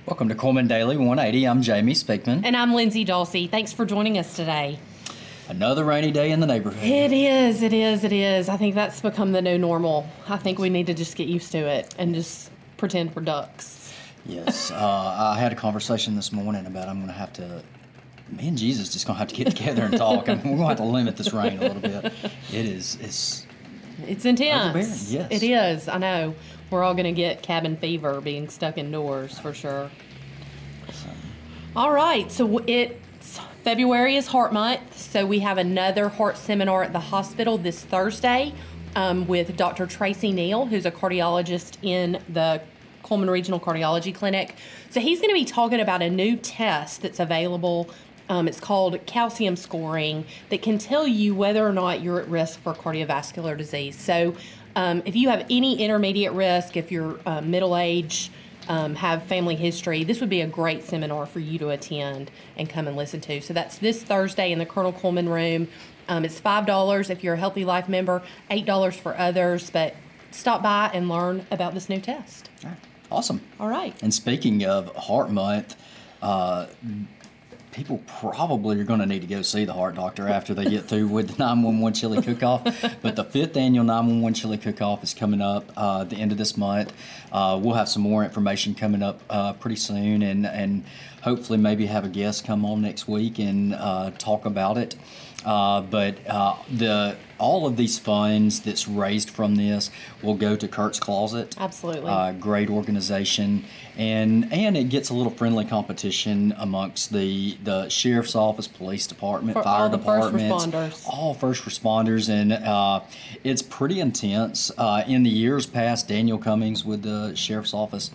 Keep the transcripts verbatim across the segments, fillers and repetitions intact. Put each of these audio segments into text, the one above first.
Welcome to Coleman Daily one eighty. I'm Jamie Spickman. And I'm Lindsay Dulcie. Thanks for joining us today. Another rainy day in the neighborhood. It is, it is, it is. I think that's become the new normal. I think we need to just get used to it and just pretend we're ducks. Yes. uh, I had a conversation this morning about I'm going to have to, me and Jesus just going to have to get together and talk. I mean, we're going to have to limit this rain a little bit. It is, it's... It's intense. Yes. It is, I know. We're all going to get cabin fever being stuck indoors for sure. So. All right, so it's February is Heart Month, so we have another heart seminar at the hospital this Thursday um, with Doctor Tracy Neal, who's a cardiologist in the Coleman Regional Cardiology Clinic. So he's going to be talking about a new test that's available. Um, it's called calcium scoring that can tell you whether or not you're at risk for cardiovascular disease. So um, if you have any intermediate risk, if you're uh, middle-aged, um, have family history, this would be a great seminar for you to attend and come and listen to. So that's this Thursday in the Colonel Coleman room. Um, it's five dollars if you're a Healthy Life member, eight dollars for others, but stop by and learn about this new test. Awesome. All right. And speaking of Heart Month, uh, people probably are going to need to go see the heart doctor after they get through with the nine one one Chili Cook-Off. But the fifth annual nine one one Chili Cook-Off is coming up uh, at the end of this month. Uh, we'll have some more information coming up uh, pretty soon, and, and hopefully maybe have a guest come on next week and uh, talk about it. Uh, but uh, the all of these funds that's raised from this will go to Kurt's Closet. Absolutely. Uh, great organization, and and it gets a little friendly competition amongst the the sheriff's office, police department, For fire all the first departments, responders. all first responders, and uh, it's pretty intense. Uh, in the years past, Daniel Cummings with the sheriff's office,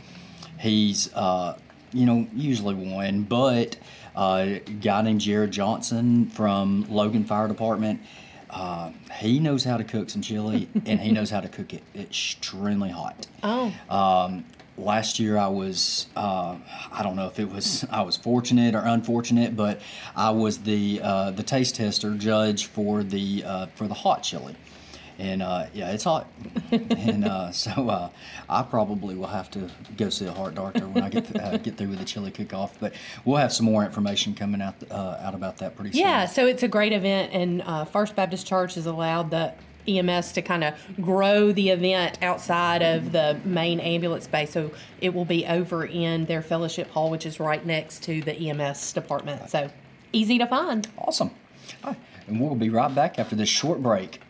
he's uh, you know usually won, but. Uh, a guy named Jared Johnson from Logan Fire Department, uh, he knows how to cook some chili, and he knows how to cook it extremely hot. Oh. Um, last year I was, uh, I don't know if it was I was fortunate or unfortunate, but I was the uh, the taste tester judge for the uh, for the hot chili. And uh, yeah, it's hot, and uh, so uh, I probably will have to go see a heart doctor when I get th- uh, get through with the chili cook-off. But we'll have some more information coming out uh, out about that pretty soon. Yeah, so it's a great event, and uh, First Baptist Church has allowed the E M S to kind of grow the event outside of the main ambulance base. So it will be over in their fellowship hall, which is right next to the E M S department. So easy to find. Awesome. All right. And we'll be right back after this short break.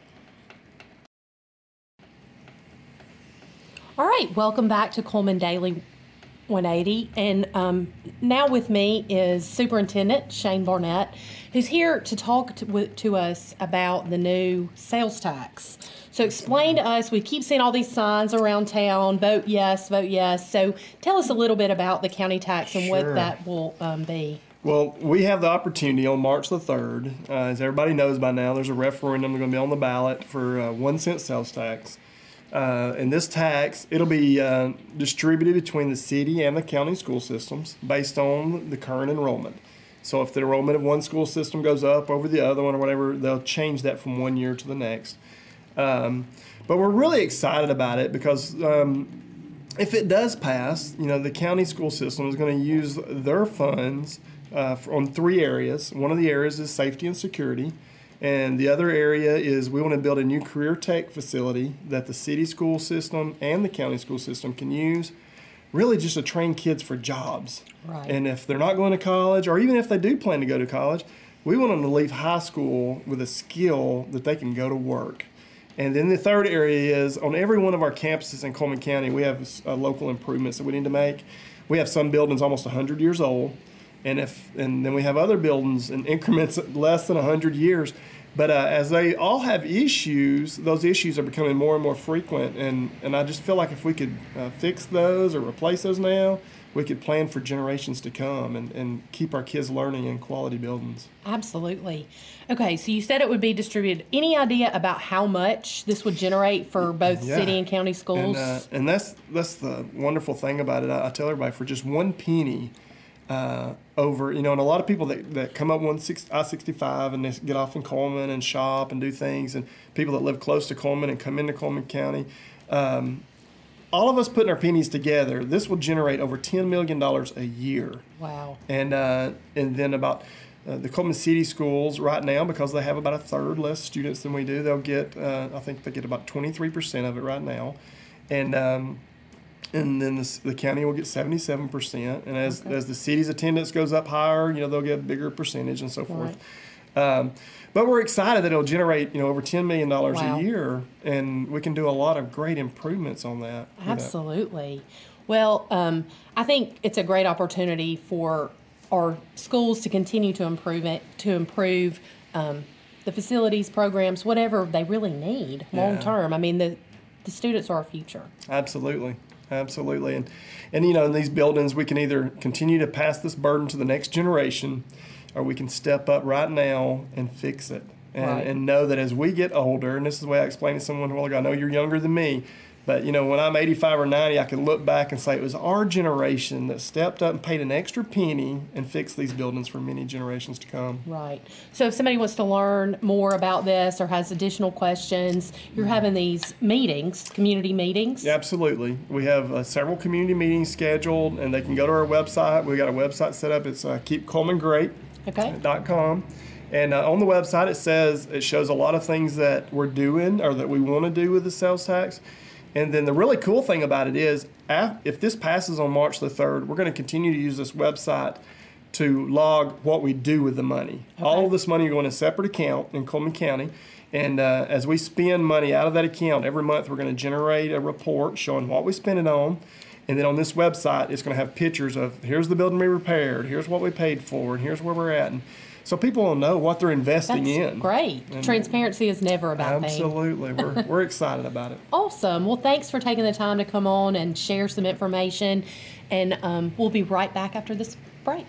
All right, welcome back to Coleman Daily one eighty, and um, now with me is Superintendent Shane Barnett, who's here to talk to, with, to us about the new sales tax. So explain to us, we keep seeing all these signs around town, vote yes, vote yes. So tell us a little bit about the county tax and Sure. what that will um, be. Well, we have the opportunity on March the third. Uh, as everybody knows by now, there's a referendum going to be on the ballot for uh, one cent sales tax. Uh, and this tax, it'll be uh, distributed between the city and the county school systems based on the current enrollment. So if the enrollment of one school system goes up over the other one or whatever, they'll change that from one year to the next. Um, but we're really excited about it because um, if it does pass, you know, the county school system is going to use their funds uh, on three areas. One of the areas is safety and security. And the other area is we want to build a new career tech facility that the city school system and the county school system can use, really just to train kids for jobs. Right. And if they're not going to college, or even if they do plan to go to college, we want them to leave high school with a skill that they can go to work. And then the third area is on every one of our campuses in Coleman County, we have uh, local improvements that we need to make. We have some buildings almost one hundred years old. And if and then we have other buildings in increments less than one hundred years. But uh, as they all have issues, those issues are becoming more and more frequent. And, and I just feel like if we could uh, fix those or replace those now, we could plan for generations to come and, and keep our kids learning in quality buildings. Absolutely. Okay, so you said it would be distributed. Any idea about how much this would generate for both Yeah. city and county schools? And, uh, and that's, that's the wonderful thing about it. I, I tell everybody, for just one penny, Uh, over, you know, and a lot of people that, that come up one I sixty-five and they get off in Coleman and shop and do things, and people that live close to Coleman and come into Coleman County, um, all of us putting our pennies together, this will generate over ten million dollars a year. Wow. And uh, and then about uh, the Coleman City schools right now, because they have about a third less students than we do, they'll get, uh, I think they get about twenty-three percent of it right now. And um, and then the, the county will get seventy-seven percent. And as, Okay. as the city's attendance goes up higher, you know, they'll get a bigger percentage and so forth. Right. Um, but we're excited that it'll generate, you know, over ten million dollars Wow. a year, and we can do a lot of great improvements on that. you know. Absolutely. Well, um, I think it's a great opportunity for our schools to continue to improve it, to improve um, the facilities, programs, whatever they really need long Yeah. term. I mean, the the students are our future. Absolutely. Absolutely. And, and, you know, in these buildings, we can either continue to pass this burden to the next generation, or we can step up right now and fix it. And, Right. and know that as we get older, and this is the way I explained to someone a while ago, I know you're younger than me, but, you know, when I'm eighty-five or ninety, I can look back and say it was our generation that stepped up and paid an extra penny and fixed these buildings for many generations to come. Right. So if somebody wants to learn more about this or has additional questions, you're having these meetings, community meetings. Yeah, absolutely. We have uh, several community meetings scheduled, and they can go to our website. We've got a website set up. It's uh, keep coleman great Okay. dot com. And uh, on the website, it says, it shows a lot of things that we're doing or that we want to do with the sales tax. And then the really cool thing about it is, af- if this passes on March the third, we're going to continue to use this website to log what we do with the money. All of this money will go in a separate account in Coleman County. And uh, as we spend money out of that account, every month we're going to generate a report showing what we spent it on. And then on this website, it's going to have pictures of, here's the building we repaired, here's what we paid for, and here's where we're at. And so people will know what they're investing That's in. great. And Transparency is never a bad thing. Absolutely. We're, we're excited about it. Awesome. Well, thanks for taking the time to come on and share some information. And um, we'll be right back after this break.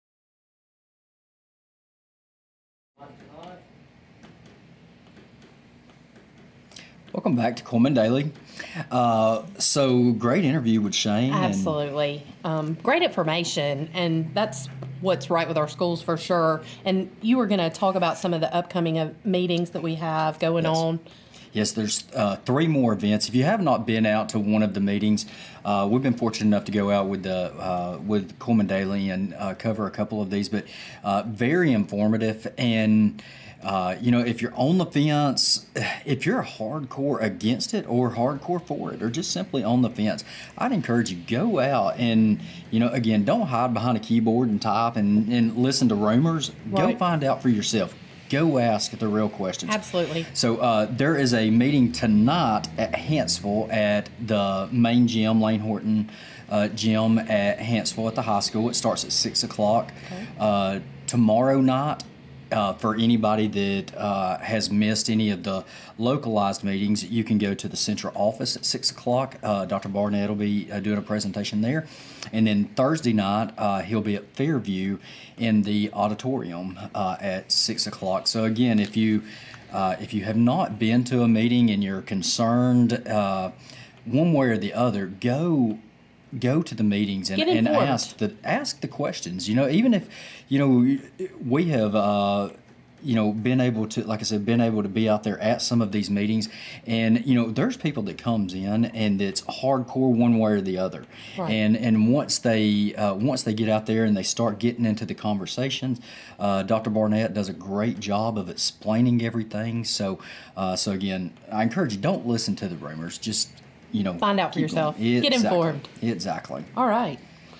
Welcome back to Coleman Daily. Uh, so great interview with Shane. and- Absolutely. Um, great information. And that's what's right with our schools for sure. And you were going to talk about some of the upcoming uh, meetings that we have going Yes. on. Yes, there's uh, three more events. If you have not been out to one of the meetings, uh, we've been fortunate enough to go out with the uh, with Coleman Daily and uh, cover a couple of these, but uh, very informative. And uh, you know, if you're on the fence, if you're hardcore against it or hardcore for it, or just simply on the fence, I'd encourage you go out and, you know, again, don't hide behind a keyboard and type and, and listen to rumors. Go Right. find out for yourself. Go ask the real questions. Absolutely. So uh, there is a meeting tonight at Hanceville at the main gym, Lane Horton uh, gym at Hanceville at the high school. It starts at six o'clock. Okay. Uh, tomorrow night, uh, for anybody that uh, has missed any of the localized meetings, you can go to the central office at six o'clock. Uh, Doctor Barnett will be uh, doing a presentation there. And then Thursday night, uh, he'll be at Fairview in the auditorium uh, at six o'clock. So again, if you uh, if you have not been to a meeting and you're concerned uh, one way or the other, go go to the meetings and, Get and informed. ask the ask the questions. You know, even if you know we have. Uh, you know, been able to, like I said, been able to be out there at some of these meetings, and you know, there's people that comes in and it's hardcore one way or the other, Right. and and once they uh, once they get out there and they start getting into the conversations, uh, Doctor Barnett does a great job of explaining everything. So, uh, so again, I encourage you, don't listen to the rumors. Just you know, Find out for keep yourself. going. Get Exactly. informed. Exactly. All right.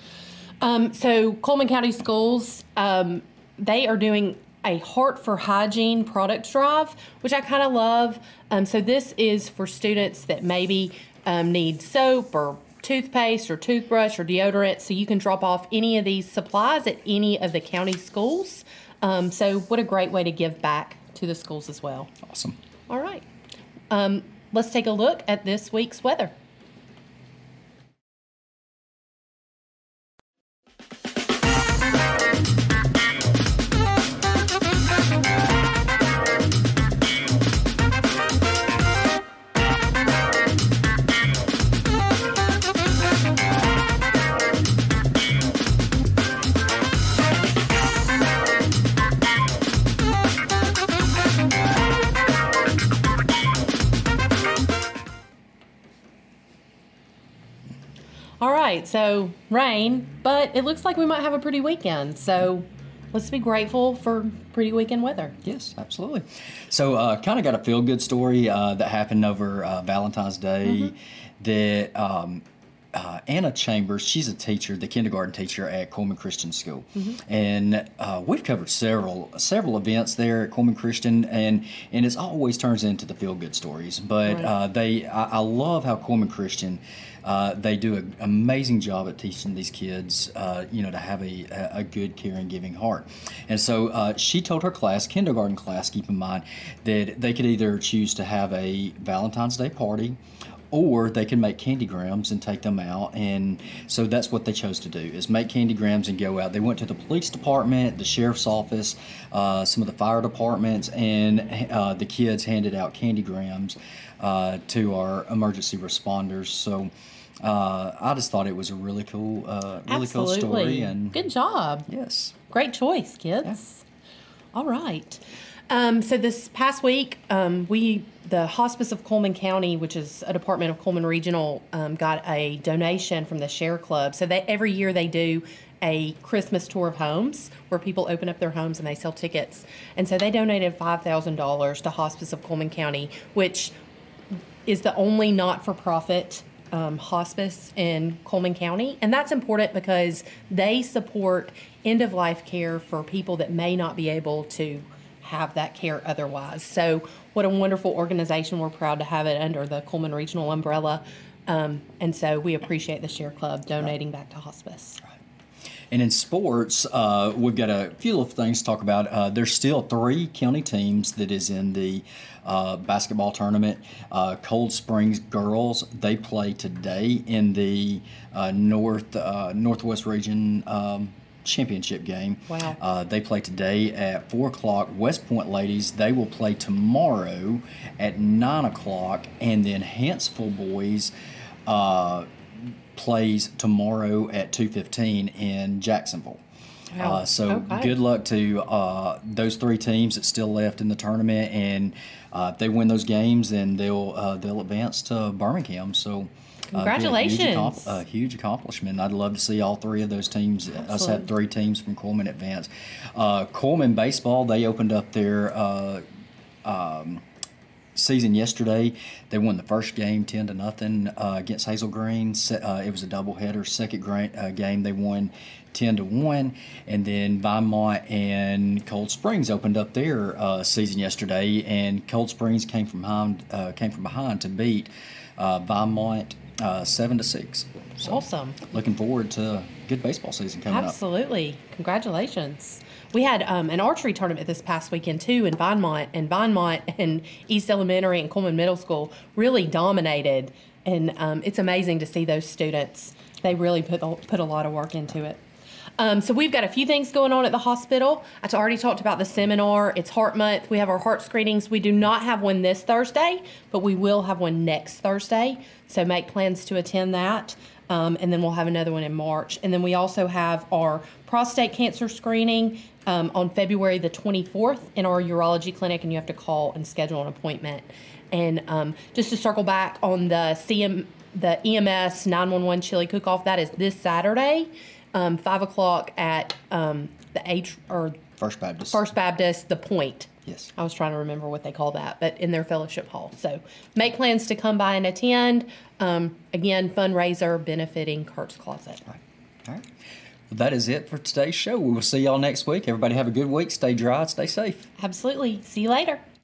Um, so Coleman County Schools, um, they are doing a Heart for Hygiene product drive, which I kind of love. Um, so this is for students that maybe um, need soap or toothpaste or toothbrush or deodorant. So you can drop off any of these supplies at any of the county schools. Um, so what a great way to give back to the schools as well. Awesome. All right. Um, let's take a look at this week's weather. right. So rain, but it looks like we might have a pretty weekend. So let's be grateful for pretty weekend weather. Yes, absolutely. So uh, kind of got a feel-good story uh, that happened over uh, Valentine's Day mm-hmm. that um, uh, Anna Chambers, she's a teacher, the kindergarten teacher at Coleman Christian School. Mm-hmm. And uh, we've covered several several events there at Coleman Christian, and, and it always turns into the feel-good stories. But right. uh, they, I, I love how Coleman Christian, uh, they do an amazing job at teaching these kids, uh, you know, to have a, a good, caring, giving heart. And so uh, she told her class, kindergarten class, keep in mind, that they could either choose to have a Valentine's Day party, or they can make candygrams and take them out. And so that's what they chose to do, is make candygrams and go out. They went to the police department, the sheriff's office, uh, some of the fire departments, and uh, the kids handed out candygrams uh, to our emergency responders. So uh, I just thought it was a really cool, uh, really Absolutely. cool story. And good job. Yes. Great choice, kids. Yeah. All right. Um, so this past week, um, we, the Hospice of Coleman County, which is a department of Coleman Regional, um, got a donation from the Share Club. So they, every year they do a Christmas tour of homes where people open up their homes and they sell tickets. And so they donated five thousand dollars to Hospice of Coleman County, which is the only not-for-profit um, hospice in Coleman County. And that's important because they support end-of-life care for people that may not be able to have that care otherwise. So what a wonderful organization. We're proud to have it under the Coleman Regional umbrella. Um, and so we appreciate the Share Club donating right. back to hospice. Right. And in sports, uh, we've got a few little things to talk about. Uh, there's still three county teams that is in the uh, basketball tournament. Uh, Cold Springs girls, they play today in the uh, North uh, Northwest Region um, championship game. Wow. Uh, they play today at four o'clock. West Point ladies, they will play tomorrow at nine o'clock. And then Hanceville boys uh, plays tomorrow at two fifteen in Jacksonville. Wow. Uh, so okay. good luck to uh, those three teams that's still left in the tournament. And uh, if they win those games, then they'll, uh, they'll advance to Birmingham. So congratulations. Uh, a, huge accom- a huge accomplishment. I'd love to see all three of those teams. Absolutely. Us have three teams from Coleman advance. Uh, Coleman baseball, they opened up their uh, um, season yesterday. They won the first game ten to nothing uh, against Hazel Green. Uh, it was a doubleheader. Second gra- uh, game they won ten to one, and then Vinemont and Cold Springs opened up their uh, season yesterday, and Cold Springs came from behind uh, came from behind to beat uh, Vinemont uh, seven to six. So awesome! Looking forward to a good baseball season coming Absolutely. up. Absolutely, congratulations! We had um, an archery tournament this past weekend too in Vinemont, and Vinemont and East Elementary and Coleman Middle School really dominated, and um, it's amazing to see those students. They really put put a lot of work into it. Um, so we've got a few things going on at the hospital. I already talked about the seminar. It's Heart Month. We have our heart screenings. We do not have one this Thursday, but we will have one next Thursday. So make plans to attend that. Um, and then we'll have another one in March. And then we also have our prostate cancer screening um, on February the twenty-fourth in our urology clinic, and you have to call and schedule an appointment. And um, just to circle back on the C M, the E M S nine one one chili cook-off, that is this Saturday. Um, five o'clock at um, the H or First Baptist. First Baptist, the Point. Yes. I was trying to remember what they call that, but in their fellowship hall. So make plans to come by and attend. Um, again, fundraiser benefiting Kurt's Closet. All right. All right. Well, that is it for today's show. We will see y'all next week. Everybody have a good week. Stay dry. Stay safe. Absolutely. See you later.